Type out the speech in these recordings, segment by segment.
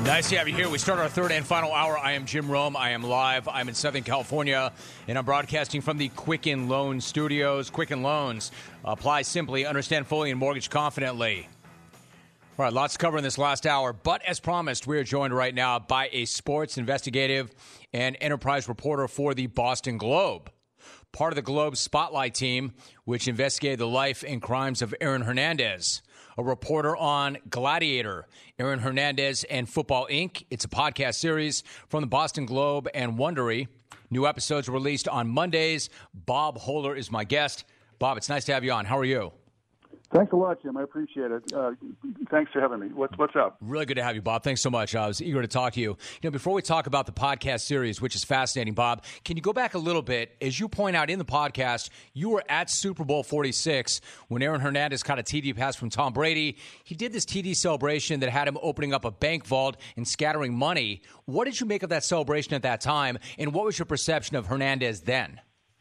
Nice to have you here. We start our third and final hour. I am Jim Rome. I am live. I'm in Southern California, and I'm broadcasting from the Quicken Loans studios. Quicken Loans. Apply simply, understand fully, and mortgage confidently. All right, lots to cover in this last hour. But as promised, we are joined right now by a sports investigative and enterprise reporter for the Boston Globe. Part of the Globe's Spotlight team, which investigated the life and crimes of Aaron Hernandez. A reporter on Gladiator, Aaron Hernandez and Football Inc. It's a podcast series from the Boston Globe and Wondery. New episodes released on Mondays. Bob Hohler is my guest. Bob, it's nice to have you on. How are you? Thanks a lot, Jim. I appreciate it. Thanks for having me. What's up? Really good to have you, Bob. Thanks so much. I was eager to talk to you. You know, before we talk about the podcast series, which is fascinating, Bob, can you go back a little bit? As you point out in the podcast, you were at Super Bowl 46 when Aaron Hernandez caught a TD pass from Tom Brady. He did this TD celebration that had him opening up a bank vault and scattering money. What did you make of that celebration at that time, and what was your perception of Hernandez then?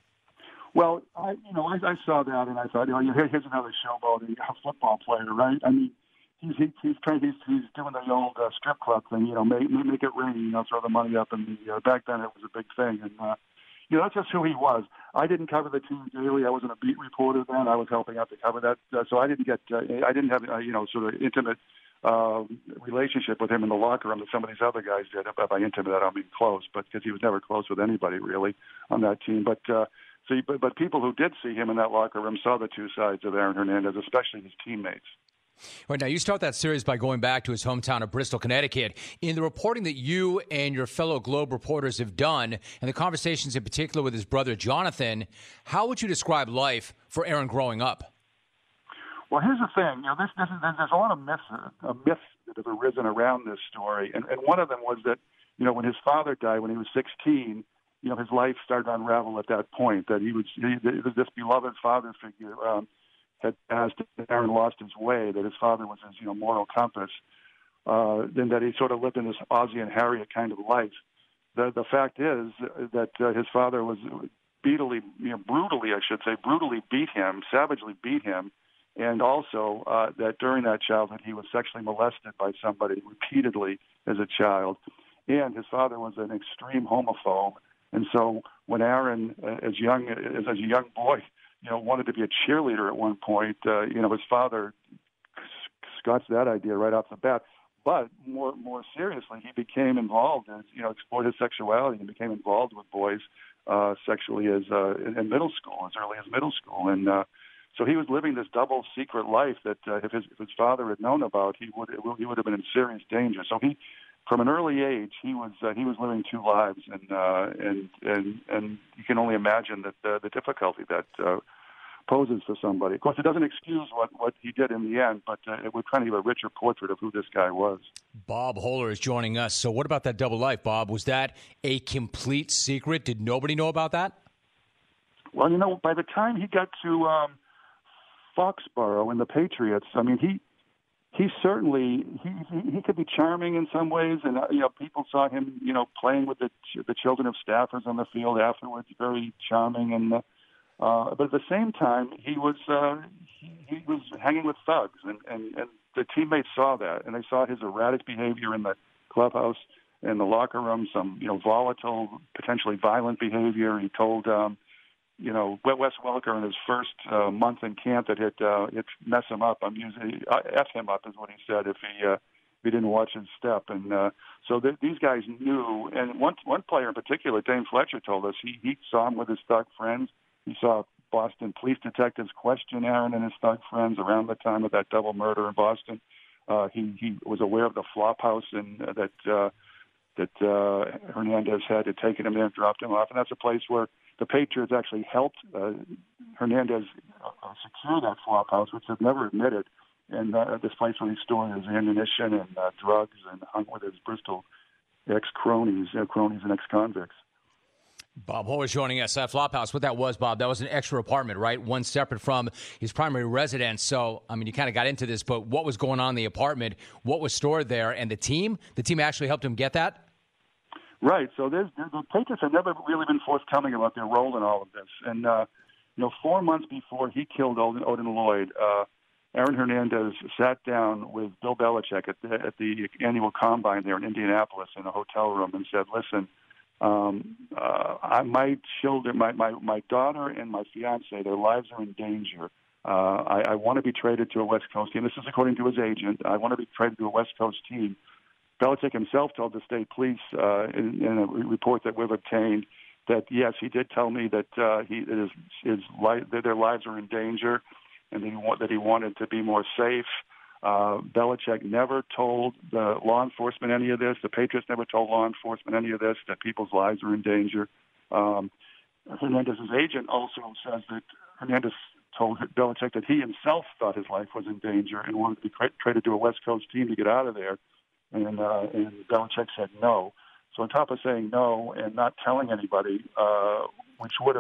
Well, I saw that and I thought, here's another showboat, a football player, right? I mean, he's doing the old strip club thing, make it rain, throw the money up, and back then it was a big thing, and that's just who he was. I didn't cover the team daily. I wasn't a beat reporter then. I was helping out to cover that, so I didn't have sort of intimate relationship with him in the locker room that some of these other guys did. By intimate, I don't mean close, but because he was never close with anybody really on that team, but people who did see him in that locker room saw the two sides of Aaron Hernandez, especially his teammates. Right, now, you start that series by going back to his hometown of Bristol, Connecticut. In the reporting that you and your fellow Globe reporters have done, and the conversations in particular with his brother Jonathan, how would you describe life for Aaron growing up? Well, here's the thing. There's a lot of myths that have arisen around this story, and one of them was that, when his father died when he was 16, his life started to unravel at that point, that this beloved father figure had passed, and Aaron lost his way, that his father was his, moral compass, then that he sort of lived in this Ozzie and Harriet kind of life. The fact is that his father was brutally beat him, savagely beat him, and also that during that childhood he was sexually molested by somebody repeatedly as a child. And his father was an extreme homophobe. And so when Aaron, as a young boy, wanted to be a cheerleader at one point, his father scotched that idea right off the bat. But more seriously, he became involved and explored his sexuality and became involved with boys sexually in middle school, as early as middle school. And so he was living this double secret life that if his father had known about, he would have been in serious danger. So from an early age, he was living two lives, and you can only imagine that the difficulty that poses for somebody. Of course, it doesn't excuse what he did in the end, but it would kind of give a richer portrait of who this guy was. Bob Hohler is joining us. So, what about that double life, Bob? Was that a complete secret? Did nobody know about that? Well, by the time he got to Foxborough and the Patriots, I mean, he certainly he could be charming in some ways, and people saw him playing with the children of staffers on the field afterwards, very charming, and but at the same time he was hanging with thugs, and the teammates saw that, and they saw his erratic behavior in the clubhouse, in the locker room, some volatile, potentially violent behavior. He told Wes Welker in his first month in camp that it mess him up. F him up is what he said if he didn't watch his step. And so these guys knew. And one player in particular, Dane Fletcher, told us he saw him with his thug friends. He saw Boston police detectives question Aaron and his thug friends around the time of that double murder in Boston. He was aware of the flop house and that Hernandez had taken him there and dropped him off. And that's a place where the Patriots actually helped Hernandez secure that flop house, which they've never admitted. And this place where he stored his ammunition and drugs and hung with his Bristol cronies and ex-convicts. Bob Hohler joining us. That flop house, what that was, Bob, that was an extra apartment, right? One separate from his primary residence. So, you kind of got into this, but what was going on in the apartment? What was stored there? And the team actually helped him get that? Right. So the Patriots have never really been forthcoming about their role in all of this. And, 4 months before he killed Odin Lloyd, Aaron Hernandez sat down with Bill Belichick at the annual combine there in Indianapolis in a hotel room and said, "Listen, my children, my daughter and my fiance, their lives are in danger. I want to be traded to a West Coast team." This is according to his agent. "I want to be traded to a West Coast team." Belichick himself told the state police in a report that we've obtained that, yes, he did tell me that their lives are in danger and that he wanted to be more safe. Belichick never told the law enforcement any of this. The Patriots never told law enforcement any of this, that people's lives are in danger. Hernandez's agent also says that Hernandez told Belichick that he himself thought his life was in danger and wanted to be traded to a West Coast team to get out of there. And Belichick said no. So on top of saying no and not telling anybody, which would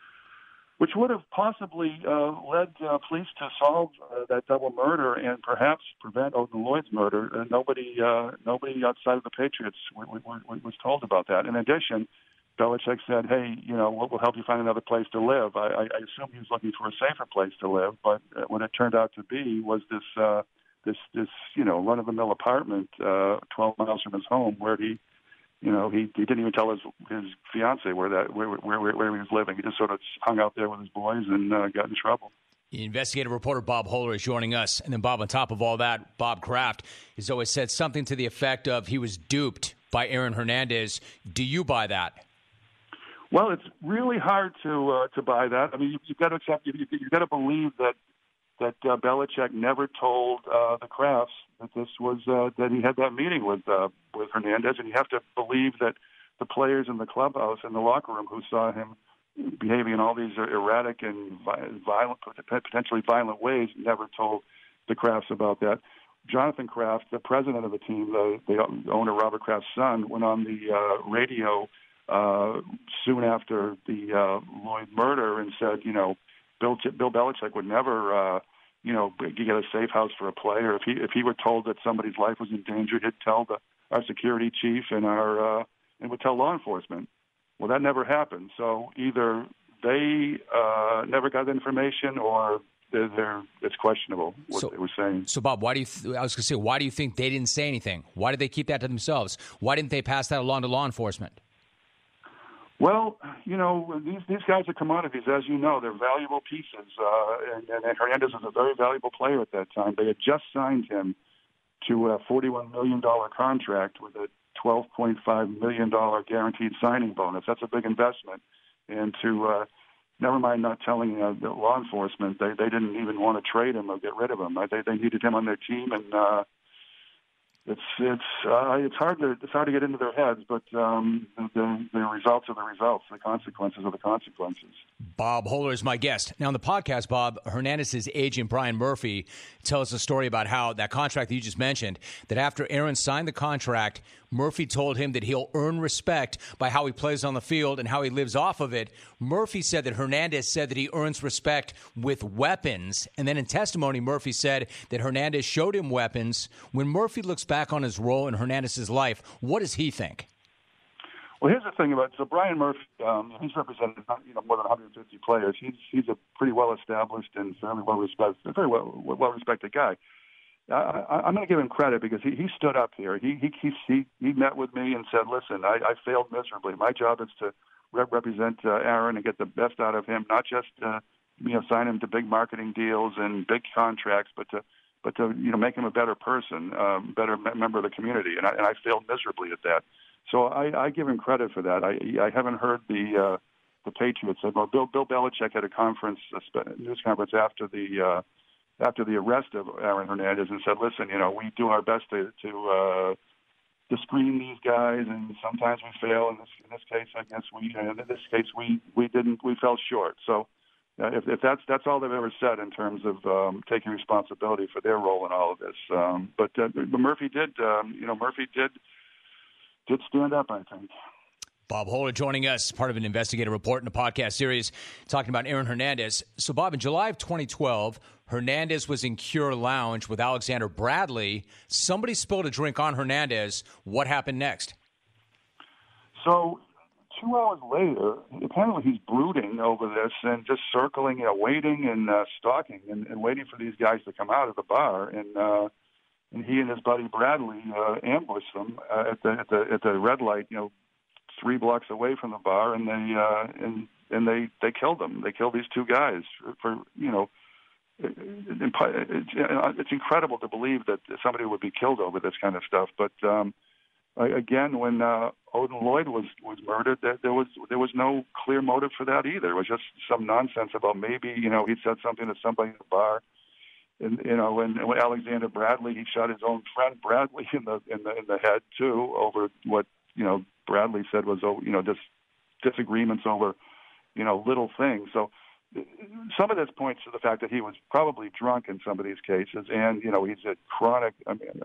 have possibly led police to solve that double murder and perhaps prevent Odin Lloyd's murder, nobody outside of the Patriots was told about that. In addition, Belichick said, "Hey, we'll help you find another place to live." I assume he was looking for a safer place to live, but what it turned out to be was this run-of-the-mill apartment 12 miles from his home, where he didn't even tell his fiance where he was living. He just sort of hung out there with his boys and got in trouble. Investigative reporter Bob Hohler is joining us. And then, Bob, on top of all that, Bob Kraft has always said something to the effect of he was duped by Aaron Hernandez. Do you buy that? Well, it's really hard to buy that. I mean, you've got to accept, you've got to believe that Belichick never told the Krafts that this was that he had that meeting with Hernandez, and you have to believe that the players in the clubhouse and the locker room who saw him behaving in all these erratic and potentially violent ways never told the Krafts about that. Jonathan Kraft, the president of the team, the owner Robert Kraft's son, went on the radio soon after the Lloyd murder and said, Bill Belichick would never, get a safe house for a player. If he were told that somebody's life was in danger, he'd tell our security chief and would tell law enforcement. Well, that never happened. So either they never got the information, or it's questionable what they were saying. So, Bob, why do you think they didn't say anything? Why did they keep that to themselves? Why didn't they pass that along to law enforcement? Well, these guys are commodities, as you know. They're valuable pieces, and Hernandez was a very valuable player at that time. They had just signed him to a $41 million contract with a $12.5 million guaranteed signing bonus. That's a big investment. And to never mind not telling the law enforcement, they didn't even want to trade him or get rid of him. They needed him on their team, and it's hard to get into their heads, but the results are the results. The consequences are the consequences. Bob Hohler is my guest. Now, on the podcast, Bob, Hernandez's agent, Brian Murphy, tells a story about how that contract that you just mentioned, that after Aaron signed the contract, Murphy told him that he'll earn respect by how he plays on the field and how he lives off of it. Murphy said that Hernandez said that he earns respect with weapons. And then in testimony, Murphy said that Hernandez showed him weapons. When Murphy looks back on his role in Hernandez's life, what does he think? Well, here's the thing about Brian Murphy. He's represented more than 150 players. He's a pretty well established and fairly well respected guy. I'm going to give him credit because he stood up here. He met with me and said, "Listen, I failed miserably. My job is to represent Aaron and get the best out of him, not just sign him to big marketing deals and big contracts, but to make him a better person, better member of the community. And I failed miserably at that. So I give him credit for that. I haven't heard the Patriots say, well, Bill Belichick had a news conference after the arrest of Aaron Hernandez and said, listen, we do our best to screen these guys, and sometimes we fail. In this case, I guess we fell short. So if that's all they've ever said in terms of taking responsibility for their role in all of this. But Murphy did stand up, I think. Bob Hohler joining us, part of an investigative report in a podcast series talking about Aaron Hernandez. So, Bob, in July of 2012, Hernandez was in Cure Lounge with Alexander Bradley. Somebody spilled a drink on Hernandez. What happened next? So 2 hours later, apparently he's brooding over this and just circling, waiting and stalking and waiting for these guys to come out of the bar. And he and his buddy Bradley ambushed them at the red light, 3 blocks away from the bar, and they killed them. They killed these 2 guys for. It's incredible to believe that somebody would be killed over this kind of stuff. But again, when Odin Lloyd was murdered, there was no clear motive for that either. It was just some nonsense about maybe he said something to somebody in the bar. And when Alexander Bradley, he shot his own friend Bradley in the head too over what Bradley said was just disagreements over little things. So some of this points to the fact that he was probably drunk in some of these cases, and he's a chronic,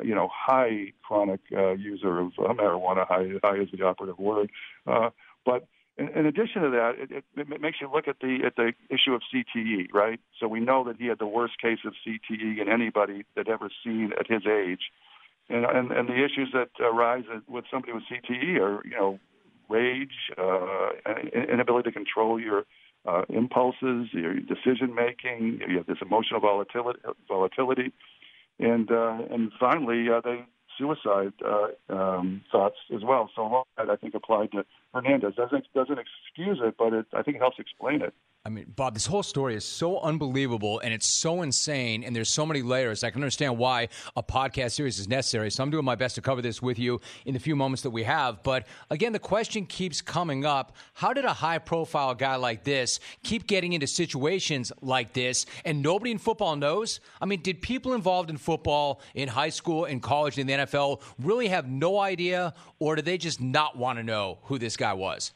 high chronic user of marijuana. High is the operative word. But in addition to that, it makes you look at the issue of CTE, right? So we know that he had the worst case of CTE in anybody that ever seen at his age, and the issues that arise with somebody with CTE are rage, inability to control your impulses, your decision making. You have this emotional volatility, and finally they suicide thoughts as well. So all that I think applied to Hernandez doesn't excuse it, but I think it helps explain it. I mean, Bob, this whole story is so unbelievable, and it's so insane, and there's so many layers. I can understand why a podcast series is necessary, so I'm doing my best to cover this with you in the few moments that we have. But, again, the question keeps coming up, how did a high-profile guy like this keep getting into situations like this, and nobody in football knows? I mean, did people involved in football, in high school, in college, in the NFL really have no idea, or did they just not want to know who this guy was?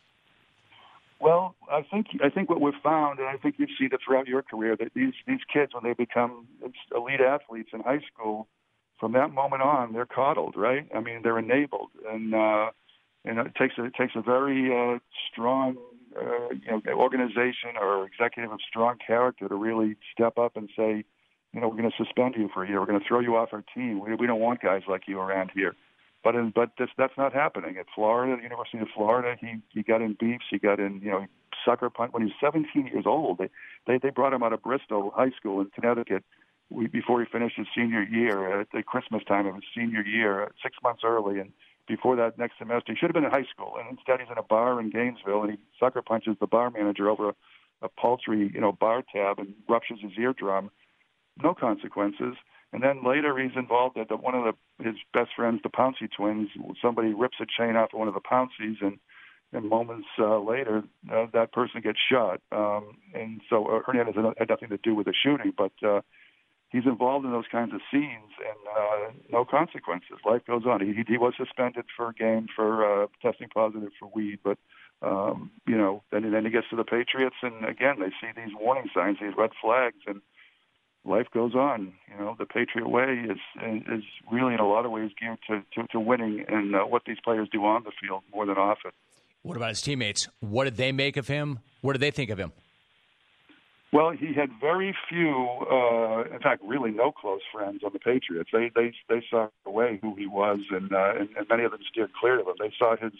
Well, I think what we've found, and I think you've seen it throughout your career, that these kids, when they become elite athletes in high school, from that moment on, they're coddled, right? I mean, they're enabled, and it takes a very strong organization or executive of strong character to really step up and say, we're going to suspend you for a year, we're going to throw you off our team. We don't want guys like you around here. But that's not happening. At Florida, the University of Florida, he got in beefs. He got in, sucker punch. When he was 17 years old, they brought him out of Bristol High School in Connecticut before he finished his senior year at the Christmas time of his senior year, 6 months early. And before that next semester, he should have been in high school. And instead, he's in a bar in Gainesville, and he sucker punches the bar manager over a paltry, bar tab and ruptures his eardrum. No consequences. And then later he's involved at one of his best friends, the Pouncey twins. Somebody rips a chain off of one of the Pounceys, and moments later that person gets shot. And so Hernandez had nothing to do with the shooting, but he's involved in those kinds of scenes, and no consequences. Life goes on. He was suspended for a game for testing positive for weed, but then he gets to the Patriots, and again they see these warning signs, these red flags, and life goes on. The Patriot way is really in a lot of ways geared to winning, and what these players do on the field more than off it. What about his teammates? What did they make of him? What did they think of him? Well, he had very few, in fact, really no close friends on the Patriots. They saw away who he was, and many of them steered clear of him. They saw his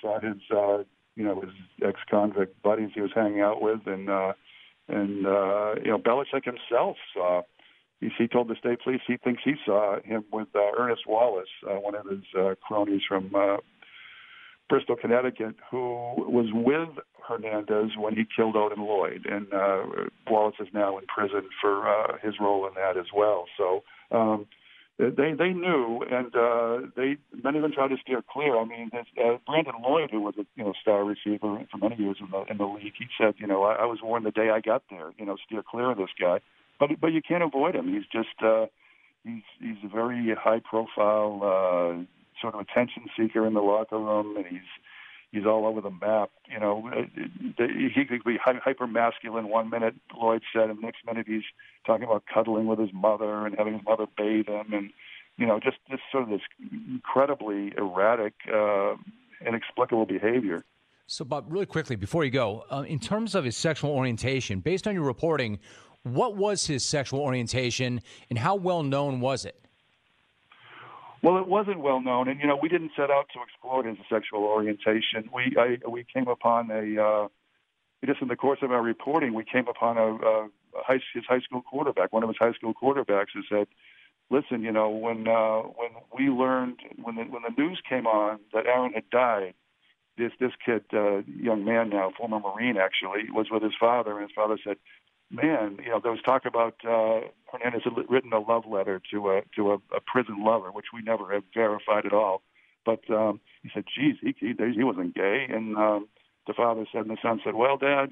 ex-convict buddies he was hanging out with, and Belichick himself saw. He told the state police he thinks he saw him with Ernest Wallace, one of his cronies from Bristol, Connecticut, who was with Hernandez when he killed Odin Lloyd, and Wallace is now in prison for his role in that as well. So they knew, and many of them tried to steer clear. I mean, Brandon Lloyd, who was a star receiver for many years in the league, he said, I was warned the day I got there, steer clear of this guy. But you can't avoid him. He's just he's a very high profile sort of attention seeker in the locker room, and he's all over the map. He could be hyper masculine one minute, Lloyd said, and the next minute he's talking about cuddling with his mother and having his mother bathe him, and just sort of this incredibly erratic, inexplicable behavior. So, Bob, really quickly before you go, in terms of his sexual orientation, based on your reporting, what was his sexual orientation, and how well known was it? Well, it wasn't well known, and we didn't set out to explore his sexual orientation. We came upon just in the course of our reporting, we came upon his high school quarterback, one of his high school quarterbacks, who said, "Listen, when we learned when the news came on that Aaron had died, this kid, young man now, former Marine actually, was with his father, and his father said, man, there was talk about Hernandez had written a love letter to a prison lover, which we never have verified at all. But he said, geez, he wasn't gay. And the father said, and the son said, well, Dad,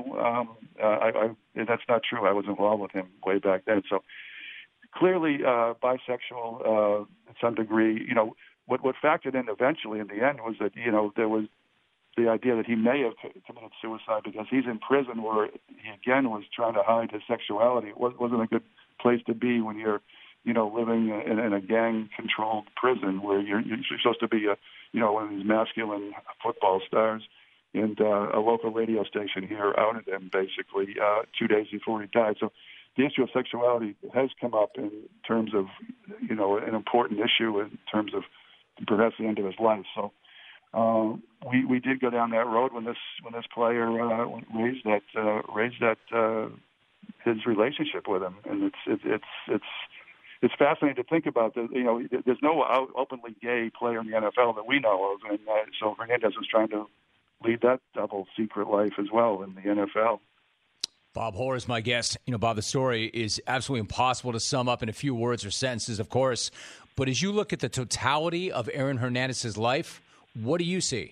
that's not true. I was involved with him way back then. So clearly bisexual to some degree. What factored in eventually in the end was that, there was the idea that he may have committed suicide because he's in prison where he, again, was trying to hide his sexuality. It wasn't a good place to be when you're, living in a gang-controlled prison where you're supposed to be one of these masculine football stars. And a local radio station here outed him basically 2 days before he died. So the issue of sexuality has come up in terms of, an important issue in terms of perhaps the end of his life. So we did go down that road when this player raised that his relationship with him, and it's fascinating to think about. There's no openly gay player in the NFL that we know of, and so Hernandez is trying to lead that double secret life as well in the NFL. Bob Holler is my guest. Bob, the story is absolutely impossible to sum up in a few words or sentences, of course. But as you look at the totality of Aaron Hernandez's life, what do you see?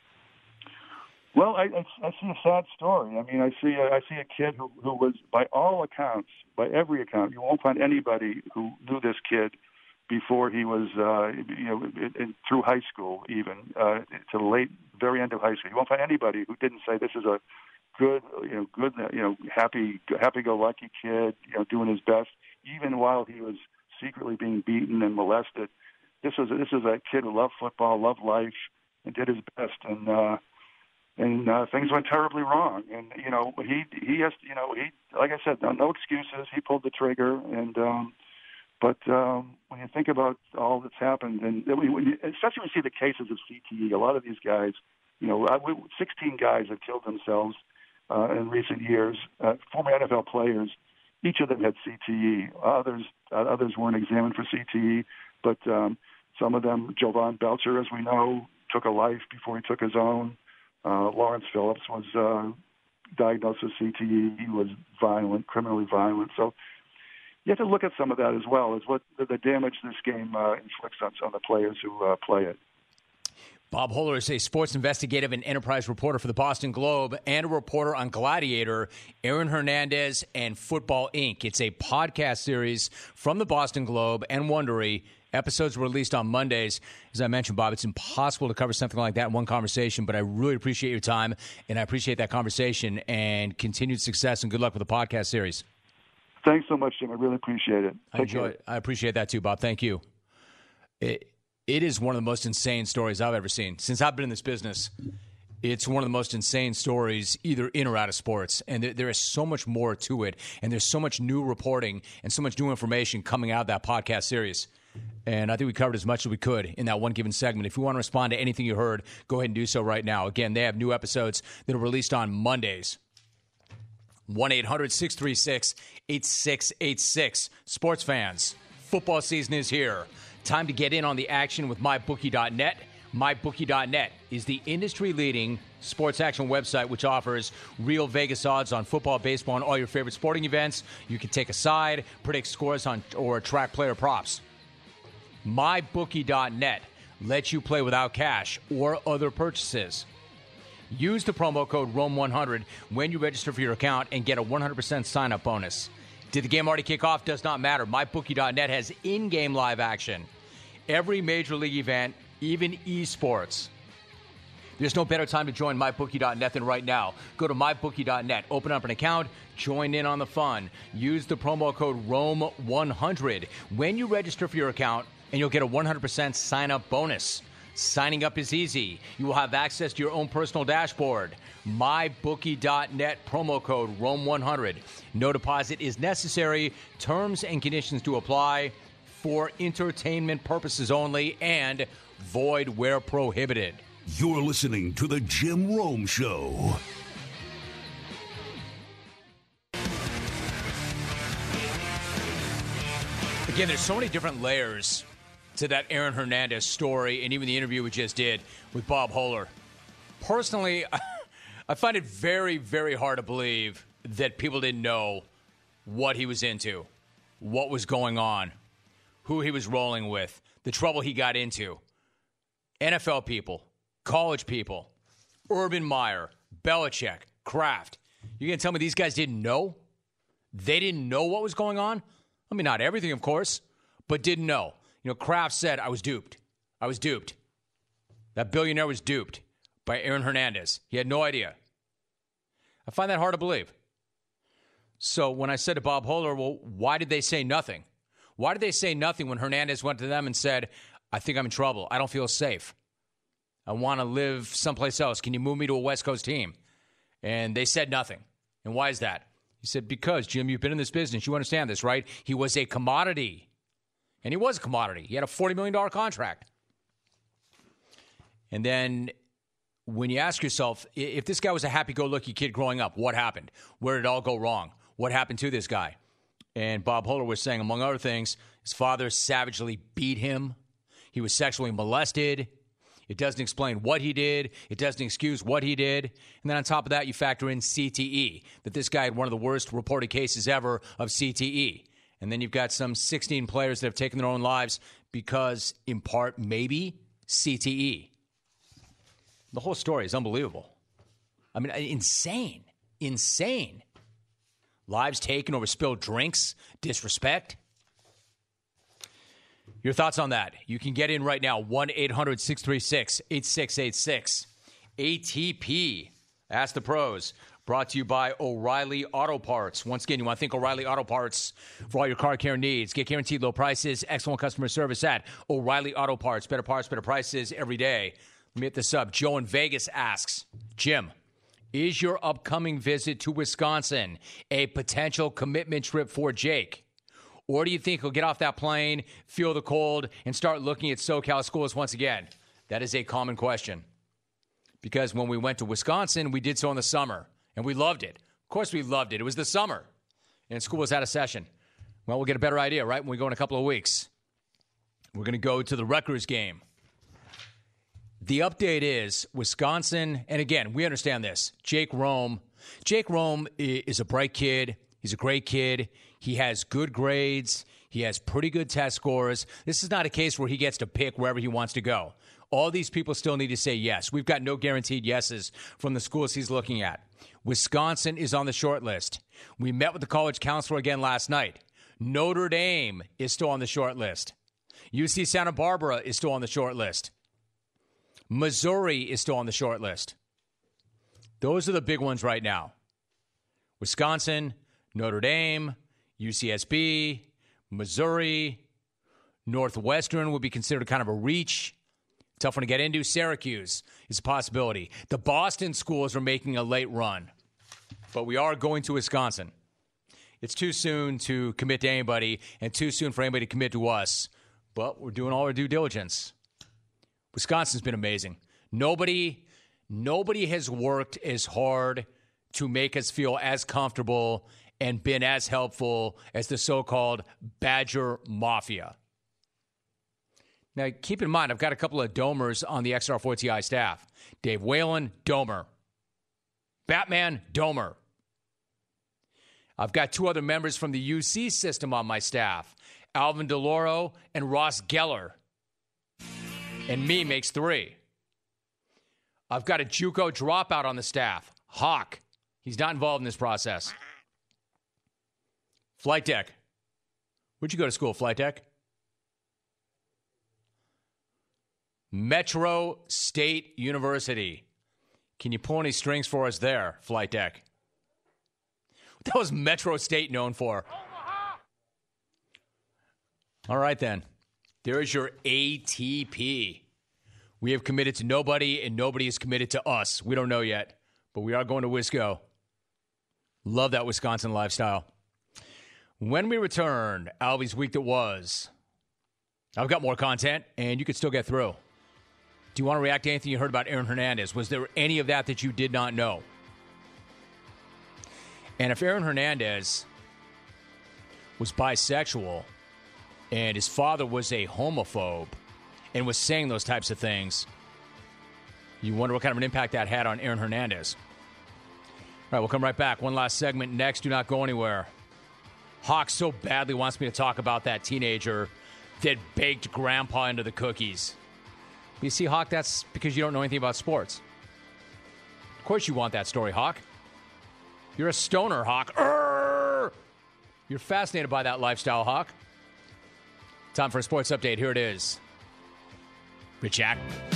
Well, I see a sad story. I mean, I see a kid who was, by all accounts, by every account, you won't find anybody who knew this kid before he was, through high school, even to the very end of high school. You won't find anybody who didn't say this is a good, happy-go-lucky kid, doing his best, even while he was secretly being beaten and molested. This was a kid who loved football, loved life, and did his best. And things went terribly wrong. And he has, like I said, no excuses. He pulled the trigger. And but when you think about all that's happened, and especially when you see the cases of CTE, a lot of these guys, 16 guys have killed themselves in recent years. Former NFL players, each of them had CTE. Others weren't examined for CTE, but some of them, Jovan Belcher, as we know, took a life before he took his own. Lawrence Phillips was diagnosed with CTE. He was violent, criminally violent. So you have to look at some of that as well as what the damage this game inflicts on the players who play it. Bob Holler is a sports investigative and enterprise reporter for the Boston Globe and a reporter on Gladiator, Aaron Hernandez, and Football Inc. It's a podcast series from the Boston Globe and Wondery. Episodes were released on Mondays. As I mentioned, Bob, it's impossible to cover something like that in one conversation, but I really appreciate your time, and I appreciate that conversation, and continued success and good luck with the podcast series. Thanks so much, Jim. I really appreciate it. I appreciate that too, Bob. Thank you. It is one of the most insane stories I've ever seen. Since I've been in this business, it's one of the most insane stories either in or out of sports. And there is so much more to it, and there's so much new reporting and so much new information coming out of that podcast series. And I think we covered as much as we could in that one given segment. If you want to respond to anything you heard, go ahead and do so right now. Again, they have new episodes that are released on Mondays. 1-800-636-8686. Sports fans, football season is here. Time to get in on the action with MyBookie.net. MyBookie.net is the industry-leading sports action website which offers real Vegas odds on football, baseball, and all your favorite sporting events. You can take a side, predict scores on, or track player props. MyBookie.net lets you play without cash or other purchases. Use the promo code ROME100 when you register for your account and get a 100% sign-up bonus. Did the game already kick off? Does not matter. MyBookie.net has in-game live action. Every major league event, even esports. There's no better time to join MyBookie.net than right now. Go to MyBookie.net, open up an account, join in on the fun. Use the promo code ROME100 when you register for your account, and you'll get a 100% sign-up bonus. Signing up is easy. You will have access to your own personal dashboard. MyBookie.net, promo code ROME100. No deposit is necessary. Terms and conditions do apply. for entertainment purposes only and void where prohibited. You're listening to The Jim Rome Show. Again, there's so many different layers to that Aaron Hernandez story and even the interview we just did with Bob Hohler. Personally, I find it very, very hard to believe that people didn't know what he was into, what was going on, who he was rolling with, the trouble he got into. NFL people, college people, Urban Meyer, Belichick, Kraft. You going to tell me these guys didn't know? They didn't know what was going on? I mean, not everything, of course, but didn't know. You know, Kraft said, I was duped. I was duped. That billionaire was duped by Aaron Hernandez. He had no idea. I find that hard to believe. So when I said to Bob Hohler, well, why did they say nothing? Why did they say nothing when Hernandez went to them and said, I think I'm in trouble. I don't feel safe. I want to live someplace else. Can you move me to a West Coast team? And they said nothing. And why is that? He said, because, Jim, you've been in this business. You understand this, right? He was a commodity. And he was a commodity. He had a $40 million contract. And then when you ask yourself, if this guy was a happy-go-lucky kid growing up, what happened? Where did it all go wrong? What happened to this guy? And Bob Hohler was saying, among other things, his father savagely beat him. He was sexually molested. It doesn't explain what he did. It doesn't excuse what he did. And then on top of that, you factor in CTE, that this guy had one of the worst reported cases ever of CTE. And then you've got some 16 players that have taken their own lives because, in part, maybe CTE. The whole story is unbelievable. I mean, insane. Insane. Lives taken over spilled drinks, disrespect. Your thoughts on that? You can get in right now, 1-800-636-8686. ATP, Ask the Pros, brought to you by O'Reilly Auto Parts. Once again, you want to thank O'Reilly Auto Parts for all your car care needs. Get guaranteed low prices, excellent customer service at O'Reilly Auto Parts. Better parts, better prices every day. Let me hit this up. Joe in Vegas asks, Jim, is your upcoming visit to Wisconsin a potential commitment trip for Jake? Or do you think he'll get off that plane, feel the cold, and start looking at SoCal schools once again? That is a common question. Because when we went to Wisconsin, we did so in the summer, and we loved it. Of course we loved it. It was the summer, and school was out of session. Well, we'll get a better idea, right, when we go in a couple of weeks. We're going to go to the Rutgers game. The update is Wisconsin, and again, we understand this. Jake Rome is a bright kid. He's a great kid. He has good grades. He has pretty good test scores. This is not a case where he gets to pick wherever he wants to go. All these people still need to say yes. We've got no guaranteed yeses from the schools he's looking at. Wisconsin is on the short list. We met with the college counselor again last night. Notre Dame is still on the short list. UC Santa Barbara is still on the short list. Missouri is still on the short list. Those are the big ones right now. Wisconsin, Notre Dame, UCSB, Missouri, Northwestern would be considered kind of a reach. Tough one to get into. Syracuse is a possibility. The Boston schools are making a late run, but we are going to Wisconsin. It's too soon to commit to anybody and too soon for anybody to commit to us, but we're doing all our due diligence. Wisconsin's been amazing. Nobody has worked as hard to make us feel as comfortable and been as helpful as the so-called Badger Mafia. Now, keep in mind, I've got a couple of Domers on the XR4TI staff. Dave Whalen, Domer. Batman, Domer. I've got two other members from the UC system on my staff, Alvin DeLauro and Ross Geller. And me makes three. I've got a JUCO dropout on the staff, Hawk. He's not involved in this process. Flight Deck. Where'd you go to school, Flight Deck? Metro State University. Can you pull any strings for us there, Flight Deck? What the hell is Metro State known for? Omaha! All right, then. There is your ATP. We have committed to nobody, and nobody is committed to us. We don't know yet, but we are going to Wisco. Love that Wisconsin lifestyle. When we return, Albie's Week That Was, I've got more content, and you could still get through. Do you want to react to anything you heard about Aaron Hernandez? Was there any of that you did not know? And if Aaron Hernandez was bisexual and his father was a homophobe and was saying those types of things, you wonder what kind of an impact that had on Aaron Hernandez. All right, we'll come right back. One last segment next. Do not go anywhere. Hawk so badly wants me to talk about that teenager that baked grandpa into the cookies. You see, Hawk, that's because you don't know anything about sports. Of course you want that story, Hawk. You're a stoner, Hawk. Urgh! You're fascinated by that lifestyle, Hawk. Time for a sports update. Here it is. Rich Ack.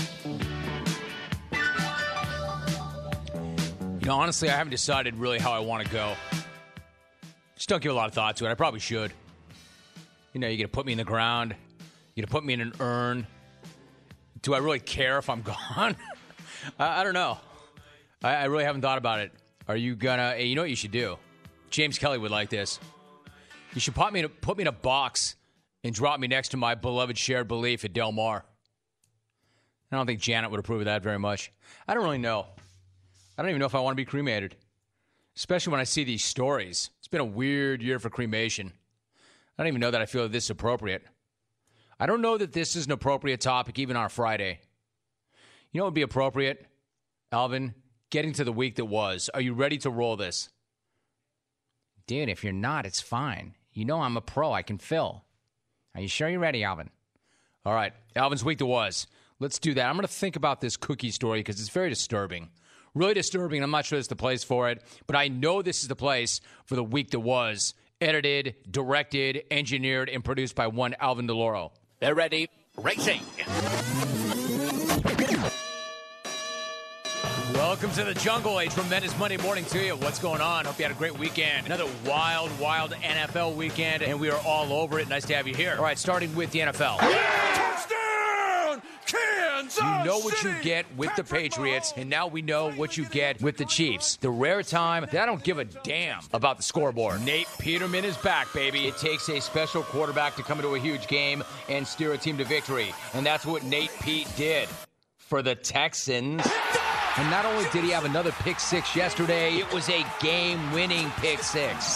You know, honestly, I haven't decided really how I want to go. Just don't give a lot of thought to it. I probably should. You know, you're going to put me in the ground. You're going to put me in an urn. Do I really care if I'm gone? I don't know. I really haven't thought about it. Are you going to... Hey, you know what you should do? James Kelly would like this. You should put me in a box and drop me next to my beloved Shared Belief at Del Mar. I don't think Janet would approve of that very much. I don't really know. I don't even know if I want to be cremated, especially when I see these stories. It's been a weird year for cremation. I don't even know that I feel that this is appropriate. I don't know that this is an appropriate topic even on a Friday. You know what would be appropriate, Alvin? Getting to the week that was. Are you ready to roll this? Dude, if you're not, it's fine. You know I'm a pro. I can fill. Are you sure you're ready, Alvin? All right. Alvin's week that was. Let's do that. I'm going to think about this cookie story because it's very disturbing. Really disturbing. I'm not sure it's the place for it, but I know this is the place for the week that was. Edited, directed, engineered, and produced by one Alvin DeLauro. They're ready. Racing. Welcome to the jungle. A tremendous Monday morning to you. What's going on? Hope you had a great weekend. Another wild NFL weekend, and we are all over it. Nice to have you here. All right, starting with the NFL. Touchdown, Kansas You know what City. you get with the Patriots, and now we know what you get with the Chiefs. The rare time that I don't give a damn about the scoreboard. Nate Peterman is back, baby. It takes a special quarterback to come into a huge game and steer a team to victory, and that's what Nate Pete did for the Texans. And not only did he have another pick six yesterday, it was a game-winning pick six.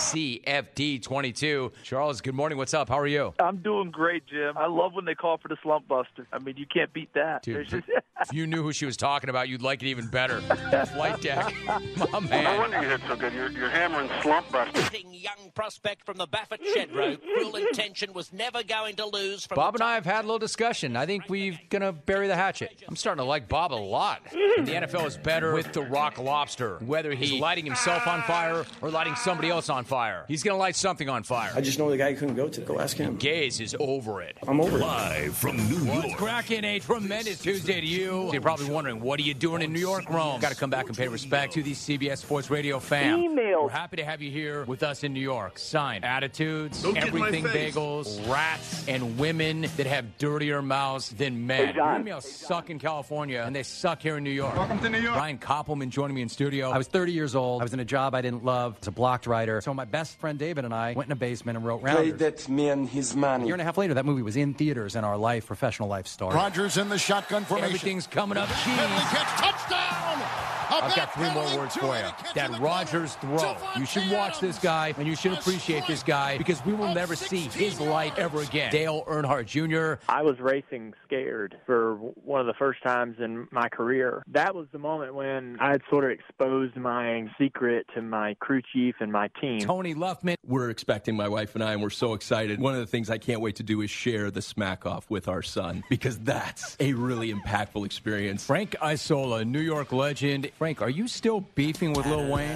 CFD 22. Charles, good morning. What's up? How are you? I'm doing great, Jim. I love when they call for the slump buster. I mean, you can't beat that. Dude, if you knew who she was talking about, you'd like it even better. Flight deck. My man. No wonder you hit so good. You're hammering slump buster. Young prospect from the Baffert Shedrow. Cruel Intention was never going to lose. From Bob and I have had a little discussion. I think we're going to bury the hatchet. I'm starting to like Bob a lot. And the NFL is better with the Rock Lobster. Whether he's lighting himself on fire or lighting somebody else on fire, he's going to light something on fire. I just know the guy couldn't go to. Go ask him. Gaze is over it. I'm over it. Live from New What's York. cracking? A tremendous Tuesday to you. You're probably wondering, what are you doing in New York, Rome? Got to come back and pay respect to the CBS Sports Radio fam. Emails. We're happy to have you here with us in New York. Signed, attitudes, Don't get in my everything face. bagels, rats, and women that have dirtier mouths than men. John. Emails suck in California, and they suck here in New York. Welcome to New York. Ryan Koppelman joining me in studio. I was 30 years old. I was in a job I didn't love. As a blocked writer. So my best friend David and I went in a basement and wrote Play Rounders. that man his money. A year and a half later, that movie was in theaters, and our life, professional life, started. Rodgers in the shotgun formation. Everything's coming up cheese. Penalty catch, touchdown! I've got three more words for you. That Rodgers throw. You should watch this guy, and you should appreciate this guy, because we will never see his like ever again. Dale Earnhardt Jr. I was racing scared for one of the first times in my career. That was the moment when I had sort of exposed my secret to my crew chief and my team. Tony Luffman. We're expecting, my wife and I, and we're so excited. One of the things I can't wait to do is share the smack off with our son, because that's a really impactful experience. Frank Isola, New York legend. Frank, are you still beefing with Lil Wayne?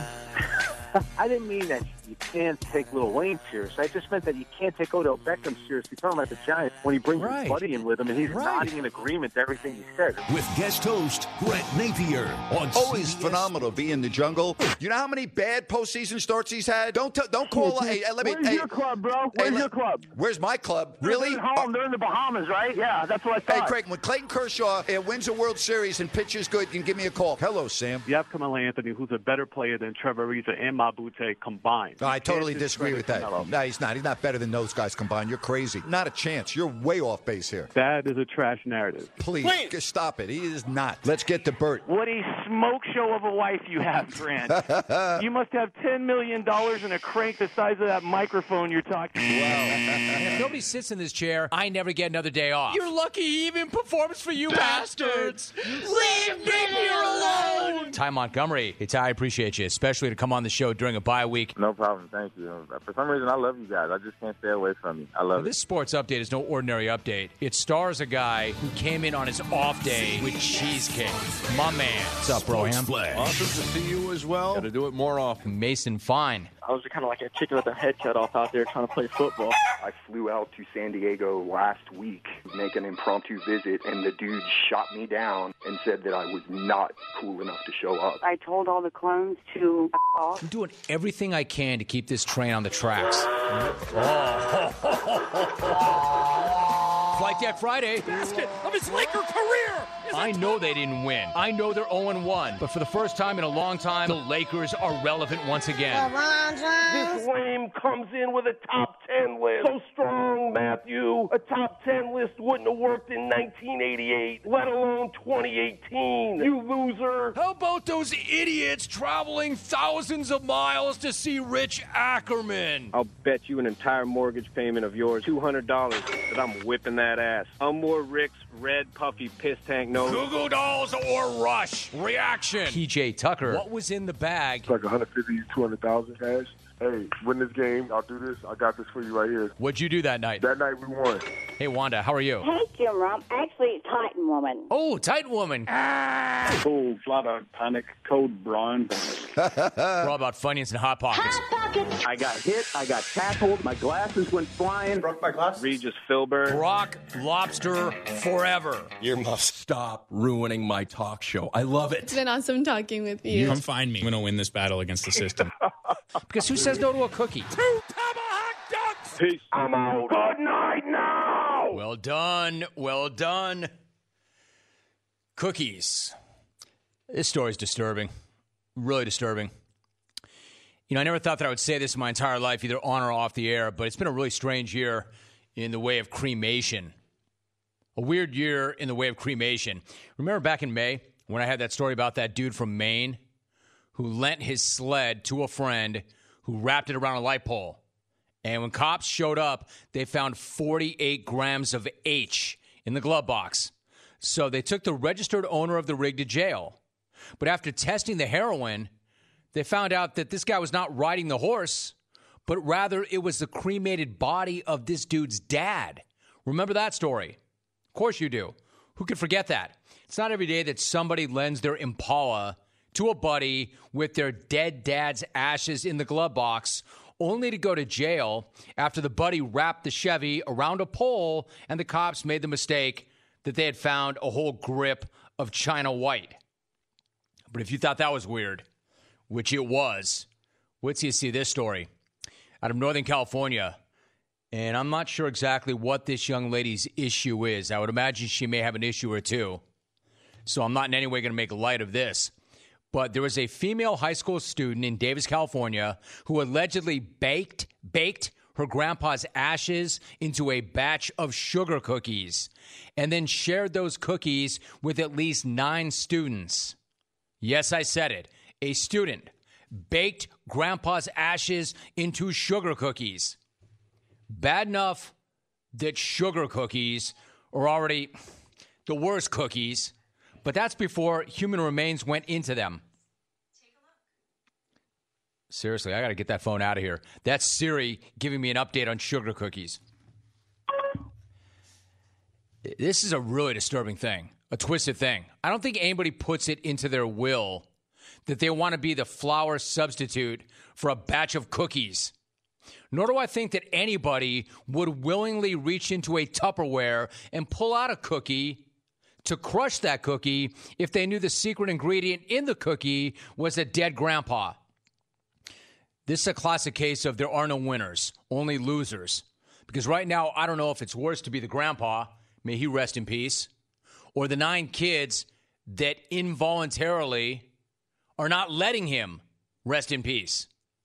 I didn't mean that you can't take Lil Wayne seriously. I just meant that you can't take Odell Beckham seriously. Talking about the Giants when he brings his buddy in with him and he's nodding in agreement to everything he said. With guest host Brett Napier on Always CBS. phenomenal to be in the jungle. You know how many bad postseason starts he's had? Don't call. Hey, let me. Where's Hey, your club, bro? Where's your club? where's my club? Really? They're at home. They're in the Bahamas, right? Yeah, that's what I Hey, thought. Craig, when Clayton Kershaw wins a World Series and pitches good, you can give me a call. Hello, Sam. You have Carmelo Anthony, who's a better player than Trevor Ariza and Mabute combined. I totally disagree with that. No, he's not. He's not better than those guys combined. You're crazy. Not a chance. You're way off base here. That is a trash narrative. Please, stop it. He is not. Let's get to Bert. What a smoke show of a wife you have, Grant. You must have $10 million and a crank the size of that microphone you're talking about. And if nobody sits in this chair, I never get another day off. You're lucky he even performs for you bastards. Leave me here alone. Ty Montgomery. Hey, Ty, I appreciate you, especially to come on the show during a bye week. No problem. Thank you. For some reason, I love you guys. I just can't stay away from you. I love it. This sports update is no ordinary update. It stars a guy who came in on his off day with cheesecake. My man. What's up, Broham? Awesome to see you as well. Got to do it more often. Mason Fine. I was kind of like a chicken with their head cut off out there trying to play football. I flew out to San Diego last week to make an impromptu visit, and the dude shot me down and said that I was not cool enough to show up. I told all the clones to off. I'm doing everything I can to keep this train on the tracks. Flight Deck Friday. Basket of his Laker career. I know they didn't win. I know they're 0-1. But for the first time in a long time, the Lakers are relevant once again. This lame comes in with a top 10 list. So strong, Matthew. A top 10 list wouldn't have worked in 1988, let alone 2018. You loser. How about those idiots traveling thousands of miles to see Rich Ackerman? I'll bet you an entire mortgage payment of yours, $200, that I'm whipping that ass. I'm more Rick's red puffy piss tank nose. Goo Goo Dolls or Rush. Reaction. PJ Tucker. What was in the bag? It's like $150,000 to $200,000 cash. Hey, win this game. I'll do this. I got this for you right here. What'd you do that night? That night we won. Hey, Wanda, how are you? Hey, Jim Rom. Actually, Titan Woman. Oh, Titan Woman. Cool, flat out panic, code Brown. We're all about Funyuns and Hot Pockets. I got hit. I got tackled. My glasses went flying. Broke my glasses. Regis Philbert. Brock Lobster forever. You must stop ruining my talk show. I love it. It's been awesome talking with you. Come find me. I'm going to win this battle against the system. Because who says no to a cookie? 2 tomahawk ducks. Peace. I'm out. Good night now. Well done. Well done. Cookies. This story's disturbing. Really disturbing. You know, I never thought that I would say this in my entire life, either on or off the air, but it's been a really strange year in the way of cremation. A weird year in the way of cremation. Remember back in May when I had that story about that dude from Maine who lent his sled to a friend who wrapped it around a light pole? And when cops showed up, they found 48 grams of H in the glove box. So they took the registered owner of the rig to jail. But after testing the heroin, they found out that this guy was not riding the horse, but rather it was the cremated body of this dude's dad. Remember that story? Of course you do. Who could forget that? It's not every day that somebody lends their Impala to a buddy with their dead dad's ashes in the glove box, only to go to jail after the buddy wrapped the Chevy around a pole and the cops made the mistake that they had found a whole grip of China White. But if you thought that was weird, which it was, wait till you see this story out of Northern California. And I'm not sure exactly what this young lady's issue is. I would imagine she may have an issue or two. So I'm not in any way going to make light of this. But there was a female high school student in Davis, California, who allegedly baked her grandpa's ashes into a batch of sugar cookies and then shared those cookies with at least 9 students. Yes, I said it. A student baked grandpa's ashes into sugar cookies. Bad enough that sugar cookies are already the worst cookies, but that's before human remains went into them. Take a look. Seriously, I got to get that phone out of here. That's Siri giving me an update on sugar cookies. This is a really disturbing thing, a twisted thing. I don't think anybody puts it into their will that they want to be the flour substitute for a batch of cookies. Nor do I think that anybody would willingly reach into a Tupperware and pull out a cookie to crush that cookie if they knew the secret ingredient in the cookie was a dead grandpa. This is a classic case of there are no winners, only losers. Because right now, I don't know if it's worse to be the grandpa, may he rest in peace, or the 9 kids that involuntarily are not letting him rest in peace.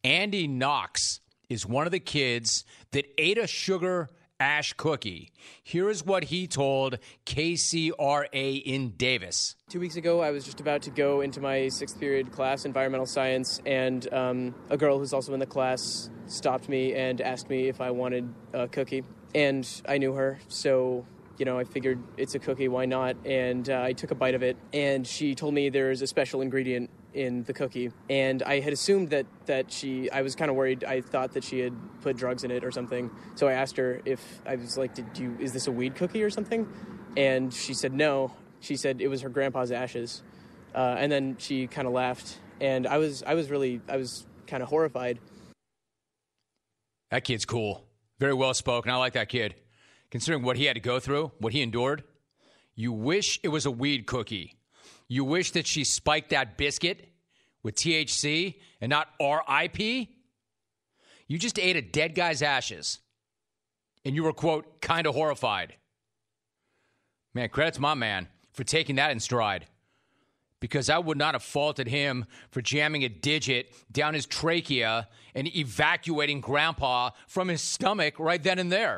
Andy Knox is one of the kids that ate a sugar ash cookie. Here is what he told KCRA in Davis. 2 weeks ago, I was just about to go into my 6th period class, environmental science, and a girl who's also in the class stopped me and asked me if I wanted a cookie. And I knew her, so, I figured it's a cookie, why not? And I took a bite of it, and she told me there's a special ingredient in the cookie. And I had assumed that I was kind of worried. I thought that she had put drugs in it or something. So I asked her if, I was like, is this a weed cookie or something? And she said no. She said it was her grandpa's ashes. And then she kind of laughed. And I was kind of horrified. That kid's cool. Very well spoken. I like that kid. Considering what he had to go through, what he endured, you wish it was a weed cookie. You wish that she spiked that biscuit with THC and not RIP. You just ate a dead guy's ashes. And you were, quote, kind of horrified. Man, credit to my man for taking that in stride. Because I would not have faulted him for jamming a digit down his trachea and evacuating Grandpa from his stomach right then and there.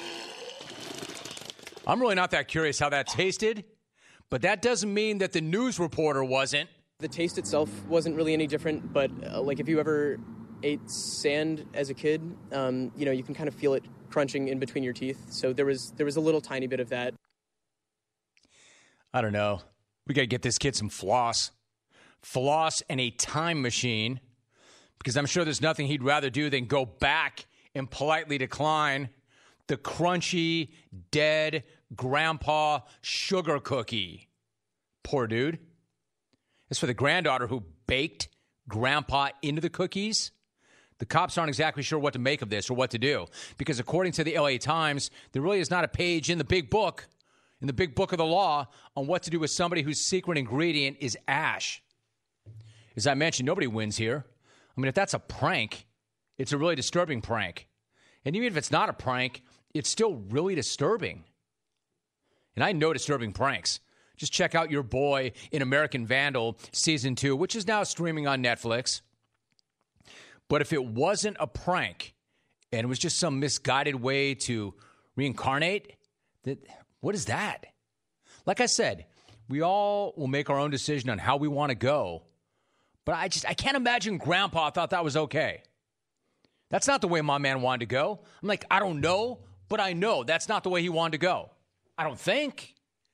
I'm really not that curious how that tasted. But that doesn't mean that the news reporter wasn't. The taste itself wasn't really any different, but if you ever ate sand as a kid, you can kind of feel it crunching in between your teeth. So there was a little tiny bit of that. I don't know. We got to get this kid some floss. Floss and a time machine, because I'm sure there's nothing he'd rather do than go back and politely decline the crunchy, dead Grandpa sugar cookie. Poor dude. As for the granddaughter who baked Grandpa into the cookies, the cops aren't exactly sure what to make of this or what to do. Because according to the LA Times, there really is not a page in the big book of the law, on what to do with somebody whose secret ingredient is ash. As I mentioned, nobody wins here. I mean, if that's a prank, it's a really disturbing prank. And even if it's not a prank, it's still really disturbing. And I know disturbing pranks. Just check out your boy in American Vandal Season 2, which is now streaming on Netflix. But if it wasn't a prank, and it was just some misguided way to reincarnate, what is that? Like I said, we all will make our own decision on how we want to go. But I can't imagine Grandpa thought that was okay. That's not the way my man wanted to go. I'm like, I don't know, but I know that's not the way he wanted to go. I don't think.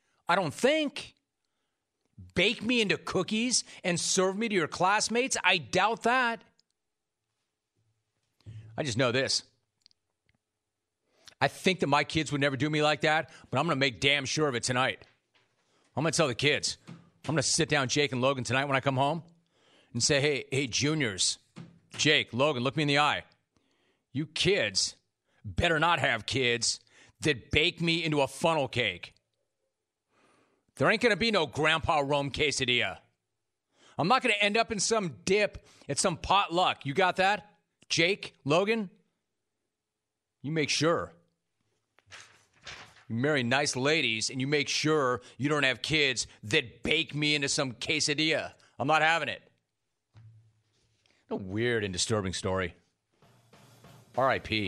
Bake me into cookies and serve me to your classmates? I doubt that. I just know this. I think that my kids would never do me like that, but I'm going to make damn sure of it tonight. I'm going to tell the kids. I'm going to sit down Jake and Logan tonight when I come home and say, hey, juniors, Jake, Logan, look me in the eye. You kids better not have kids that bake me into a funnel cake. There ain't going to be no Grandpa Rome quesadilla. I'm not going to end up in some dip at some potluck. You got that? Jake, Logan, you make sure. You marry nice ladies, and you make sure you don't have kids that bake me into some quesadilla. I'm not having it. A weird and disturbing story. R.I.P.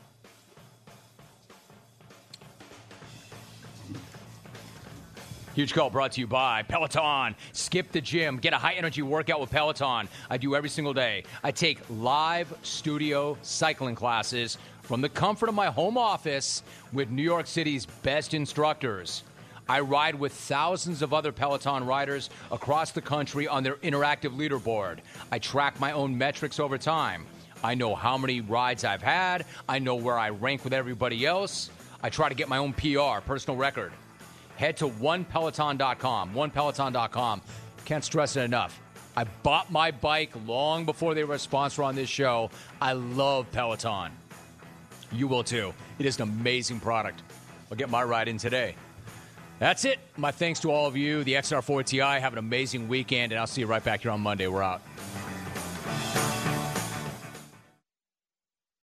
Huge call brought to you by Peloton. Skip the gym. Get a high-energy workout with Peloton. I do every single day. I take live studio cycling classes from the comfort of my home office with New York City's best instructors. I ride with thousands of other Peloton riders across the country on their interactive leaderboard. I track my own metrics over time. I know how many rides I've had. I know where I rank with everybody else. I try to get my own PR, personal record. Head to onepeloton.com. Onepeloton.com. Can't stress it enough. I bought my bike long before they were a sponsor on this show. I love Peloton. You will too. It is an amazing product. I'll get my ride in today. That's it. My thanks to all of you. The XR4 Ti. Have an amazing weekend, and I'll see you right back here on Monday. We're out.